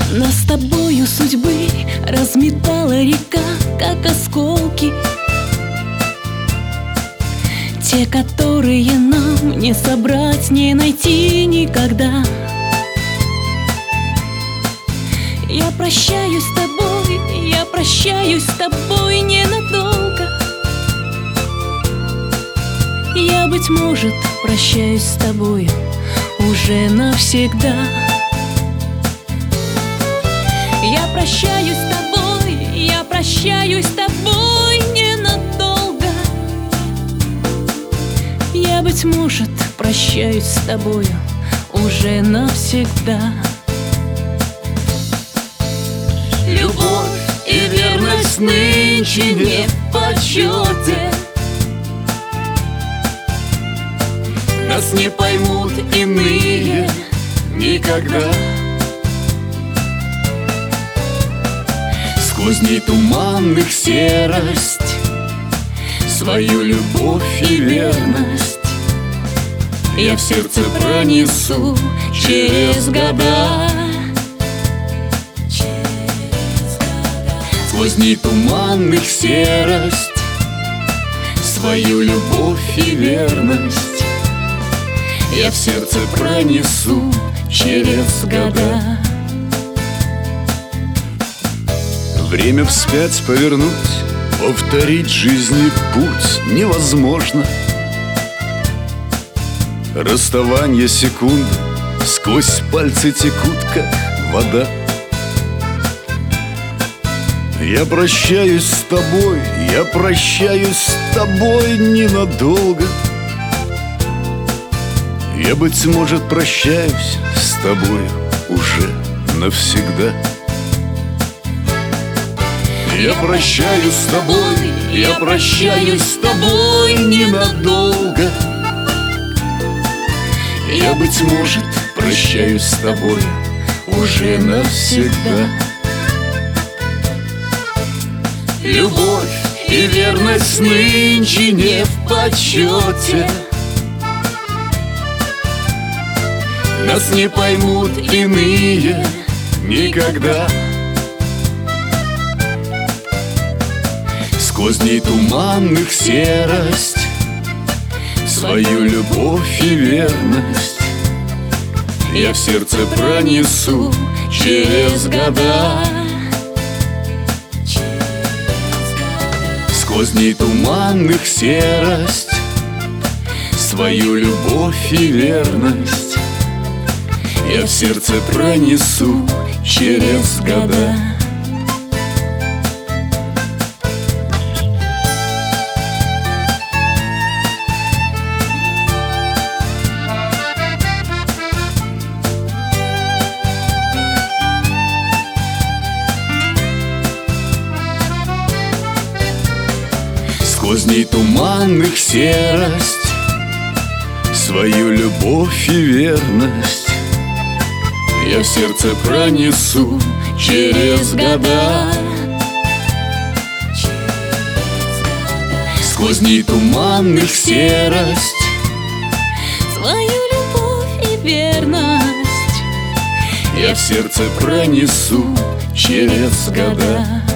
Нас с тобою судьбы разметала река, как осколки, те, которые нам не собрать, не найти никогда. Я прощаюсь с тобой, я прощаюсь с тобой ненадолго. Я, быть может, прощаюсь с тобой уже навсегда. Я прощаюсь с тобой, я прощаюсь с тобой ненадолго. Я, быть может, прощаюсь с тобой уже навсегда. Любовь и верность нынче не в почете. Нас не поймут иные никогда. Сквозь дней туманных серость, свою любовь и верность я в сердце пронесу через года. Сквозь дней туманных серость, свою любовь и верность я в сердце пронесу через года. Время вспять повернуть, повторить жизни путь невозможно. Расставания секунд сквозь пальцы текут, как вода. Я прощаюсь с тобой, я прощаюсь с тобой ненадолго. Я, быть может, прощаюсь с тобой уже навсегда. Я прощаюсь с тобой, я прощаюсь с тобой ненадолго. Я, быть может, прощаюсь с тобой уже навсегда. Любовь и верность нынче не в почете. Нас не поймут иные никогда. Сквозь дней туманных серость, свою любовь и верность я в сердце пронесу через года. Сквозь дней туманных серость, свою любовь и верность я в сердце пронесу через года. Сквозь дней туманных серость, свою любовь и верность я в сердце пронесу через года. Сквозь дней туманных серость, свою любовь и верность я в сердце пронесу через года.